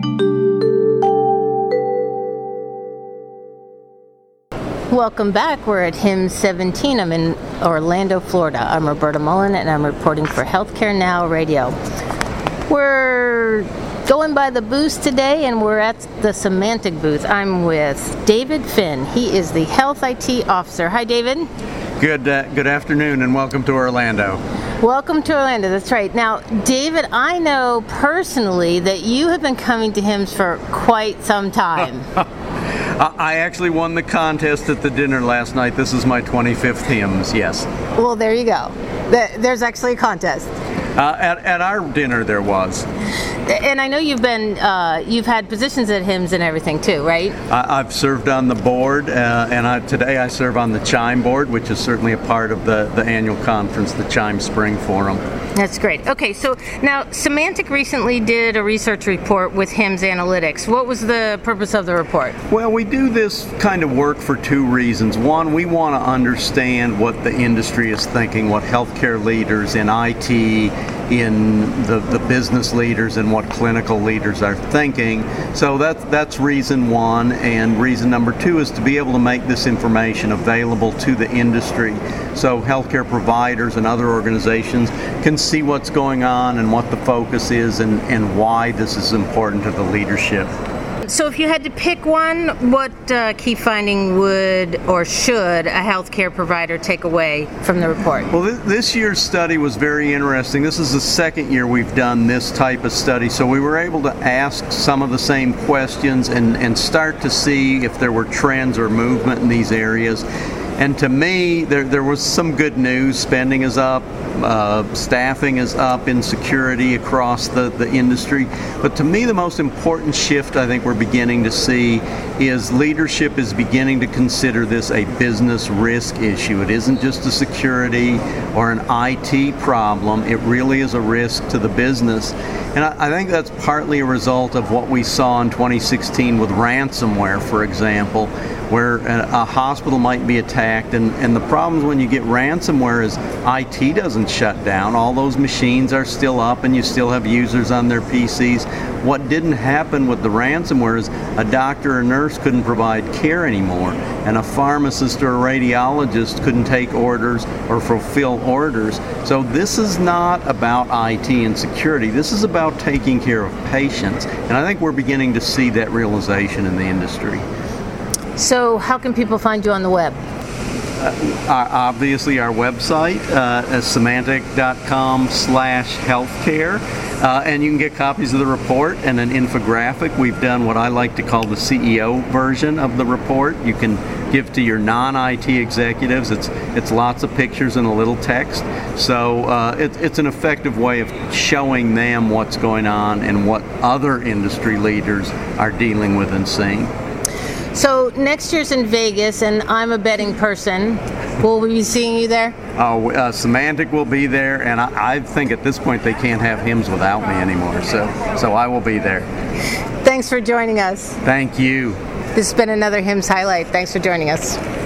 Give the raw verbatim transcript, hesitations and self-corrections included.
Welcome back. We're at HIMSS seventeen. I'm in Orlando, Florida. I'm Roberta Mullen, and I'm reporting for Healthcare Now Radio. We're going by the booth today, and we're at the Symantec booth. I'm with David Finn. He is the Health I T Officer. Hi, David. Good, uh, good afternoon, and welcome to Orlando. Welcome to Orlando. That's right. Now, David, I know personally that you have been coming to HIMSS for quite some time. I actually won the contest at the dinner last night. This is my twenty-fifth HIMSS, yes. Well, there you go. There's actually a contest. Uh, at, at our dinner there was. And I know you've been, uh, you've had positions at HIMSS and everything too, right? I, I've served on the board, uh, and I, today I serve on the CHIME board, which is certainly a part of the, the annual conference, the CHIME Spring Forum. That's great. Okay, so now Symantec recently did a research report with HIMSS Analytics. What was the purpose of the report? Well, we do this kind of work for two reasons. One, we want to understand what the industry is thinking, what healthcare leaders in I T, in the, the business leaders, and what clinical leaders are thinking. So that's, that's reason one. And reason number two is to be able to make this information available to the industry so healthcare providers and other organizations can see what's going on and what the focus is and, and why this is important to the leadership. So if you had to pick one, what uh, key finding would or should a healthcare provider take away from the report? Well, th- this year's study was very interesting. This is the second year we've done this type of study, so we were able to ask some of the same questions and, and start to see if there were trends or movement in these areas. And to me, there, there was some good news. Spending is up, uh, staffing is up in security across the, the industry. But to me, the most important shift I think we're beginning to see is leadership is beginning to consider this a business risk issue. It isn't just a security or an I T problem. It really is a risk to the business. And I, I think that's partly a result of what we saw in twenty sixteen with ransomware, for example, where a, a hospital might be attacked, and, and the problems when you get ransomware is I T doesn't shut down. All those machines are still up and you still have users on their P Cs. What didn't happen with the ransomware is a doctor or nurse couldn't provide care anymore, and a pharmacist or a radiologist couldn't take orders or fulfill orders. So this is not about I T and security. This is about taking care of patients, and I think we're beginning to see that realization in the industry. So how can people find you on the web? Uh, obviously our website uh, is symantec.com slash healthcare, uh, and you can get copies of the report and an infographic. We've done what I like to call the C E O version of the report. You can give to your non-I T executives. It's it's lots of pictures and a little text, so uh, it, it's an effective way of showing them what's going on and what other industry leaders are dealing with and seeing. So next year's in Vegas, and I'm a betting person. Will we be seeing you there? Oh, uh, Symantec will be there, and I, I think at this point they can't have HIMSS without me anymore. So, so I will be there. Thanks for joining us. Thank you. This has been another HIMSS Highlight. Thanks for joining us.